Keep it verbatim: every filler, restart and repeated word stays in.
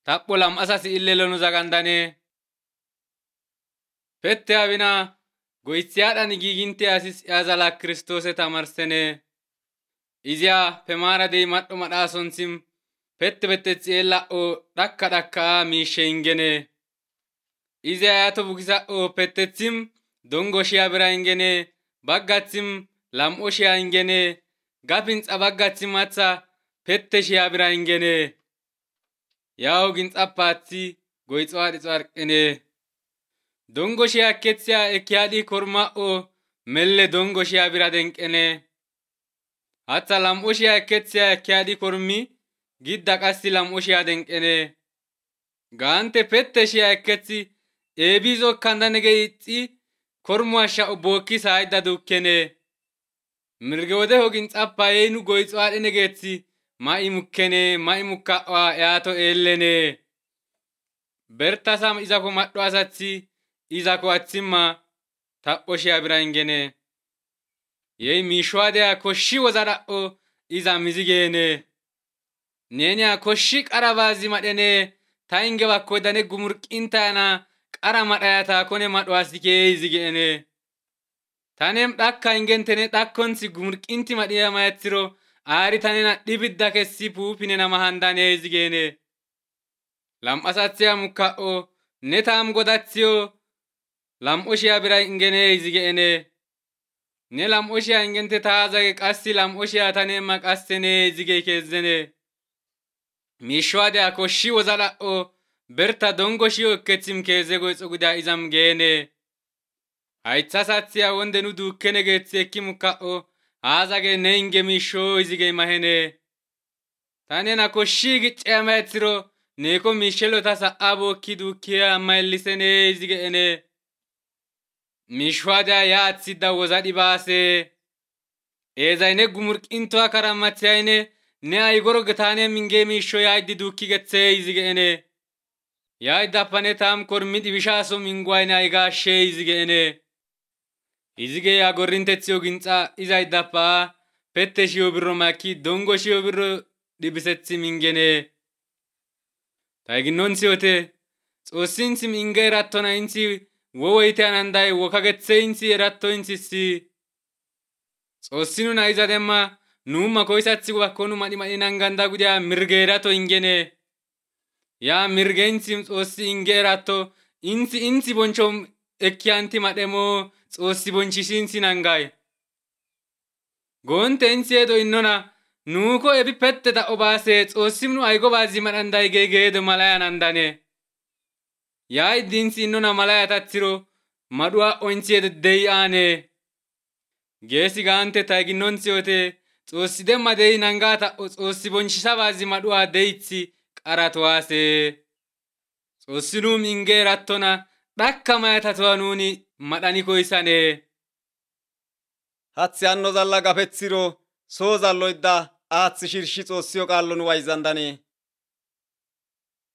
tappolam asasi illelonu zagandane pette abina goitsiadani giginte asis yazala Kristose tamarsene izia pemara dei maddo madasonsim pette pette tsiella o dakka dakka mishe ingene izia yato bugisa o pettetsim dongoshia bira ingene baggatsim lamoshia ingene gapin tsabaggatsim matsa pette shia bira ingene yaw gintsapatsi goitswadi tsarqene dongoshia ketsia ekyadi korma o melle dongoshia bira denqene hatta lamoshia ketsia ekyadi kormi gidda qassi lamoshia denqene gante pette shia eketsi ebizo kandane geitsi kormuasha obokki saayda dukkene mirge wode hogin tsappa eenu goitswadi negetsi mai mukkene mai mukkawa yaato ellene bertasam izako maddo asatsi izako atsimma tapposhia bira ingene yei mishwade koshi wozadao iza mizigene nenia koshi qarabazi madene tainge bakko dane gumurqintana qara madayata kone madwasike izigene tanem dakka ingentene dakkonsi gumurqinti madiya mayatsiro ari tanena dibidda kessi pupine namahandane izigene lam asatsia mukkao netam godatsio lam oshia bira ingene izigene ne lam oshia ingente taazage qassi lam oshia tanema qassene izige kezene mishwade akoshi wozalao berta dongoshio eketsim keze goitso guda izam gene haitsasatsia wonde nu dukkene getsi ekki mukkao aazage ne inge misho izige mahene tanen akoshi gicceamayatsiro neko mishelo tasa abokki dukkiya amaillisene izige ene mishwade yaatsidda wozadi baase ezayne gumurqintoa karamatsiayne ne aygoro getane minge misho yaaydi dukki getse izige ene yaaydapane tam kormi dibishaso mingwayne aygashe izige ene izige ya gorintetsio gintsa izaydappa pette shio birro makki dongo shio birro dibisetsi mingene tayginnonsiyote xoossinsim inge erattona insi wowoyte ananday wokagetse insi eratto insisi xoossinu na iza demma nuumma koysatsi wakkonu madi madi nanganda gudia mirge erato ingene ya mirge insim xoossi inge eratto insi insi boncho ekkianti mademo xoossi bonchisinsi nangay gonte insi edo innona nuuko ebi pette da obase xoossimnu aygo bazi madanday gegeedo malaya nandane yaay dinsi innona malaya tatsiro madua onsi edo dey ane geesi gante tayginnonsiyote xoossi demma dey nangata o xoossi bonchisa bazi madua deyitsi qaratwaase xoossinum inge erattona dhakka mayatatoa nuni madhani koysane hatsi hanno zalla gafetsiro soo zalloydda aathi shirshi xoossiyo qaallon wayzandane